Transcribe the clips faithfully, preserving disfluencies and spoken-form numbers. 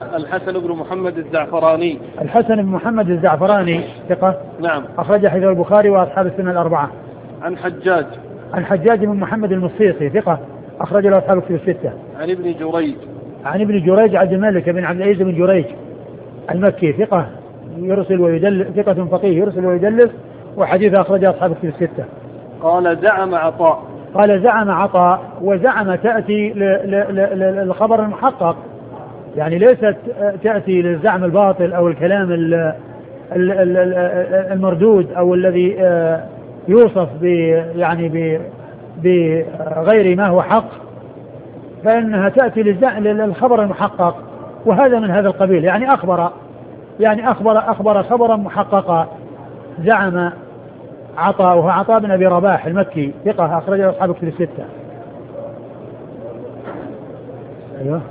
الحسن بن محمد الزعفراني. الحسن بن محمد الزعفراني ثقة. نعم. أخرج حديث البخاري وأصحاب السنة الأربعة. عن حجاج. عن حجاج بن محمد المصيصي ثقة، أخرج له أصحاب الكتب الستة. عن ابن جريج. عن ابن جريج عبد الملك بن عبد العزيز بن جريج المكي ثقة يرسل ويدلس، ثقة فقيه يرسل ويدلس، وحديث أخرجه أصحاب الكتب الستة. قال زعم عطاء. قال زعم عطاء، وزعم تأتي للخبر المحقق، يعني ليست تأتي للزعم الباطل أو الكلام المردود أو الذي يوصف ب يعني بغير ما هو حق، فإنها تأتي للخبر المحقق، وهذا من هذا القبيل، يعني أخبر يعني أخبر أخبر خبرا محققا. زعم عطاء، وهو عطاء بن أبي رباح المكي ثقة، أخرجه أصحاب الكتب الستة. أيوه.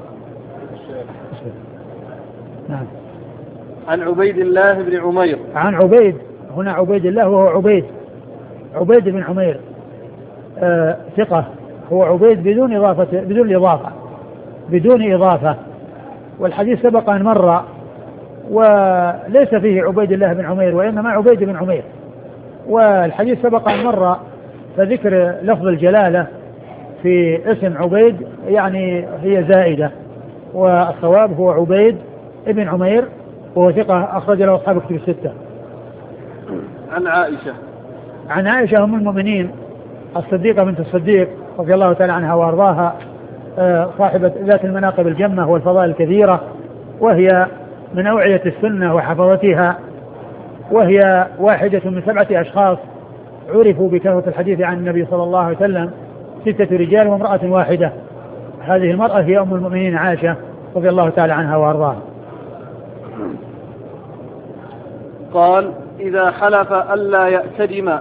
نعم. عن عبيد الله بن عمير. عن عبيد، هنا عبيد الله وهو عبيد عبيد بن عمير آه ثقة، هو عبيد بدون إضافة بدون إضافة بدون إضافة والحديث سبق أن مر، وليس فيه عبيد الله بن عمير وإنما عبيد بن عمير، والحديث سبق أن مر، فذكر لفظ الجلالة في اسم عبيد يعني هي زائدة، والصواب هو عبيد ابن عمير وهو ثقة، أخرج له أصحاب الكتب الستة. عن عائشة. عن عائشة أم المؤمنين الصديقة بنت الصديق رضي الله تعالى عنها وأرضاها، صاحبة ذات المناقب الجمة والفضائل الكثيرة، وهي من أوعية السنة وحفظتها، وهي واحدة من سبعة أشخاص عرفوا بكثرة الحديث عن النبي صلى الله عليه وسلم، ستة رجال وامرأة واحدة. هذه المرأة هي أم المؤمنين عائشة رضي الله تعالى عنها وأرضاها. قال إذا حلف ألا يأتدم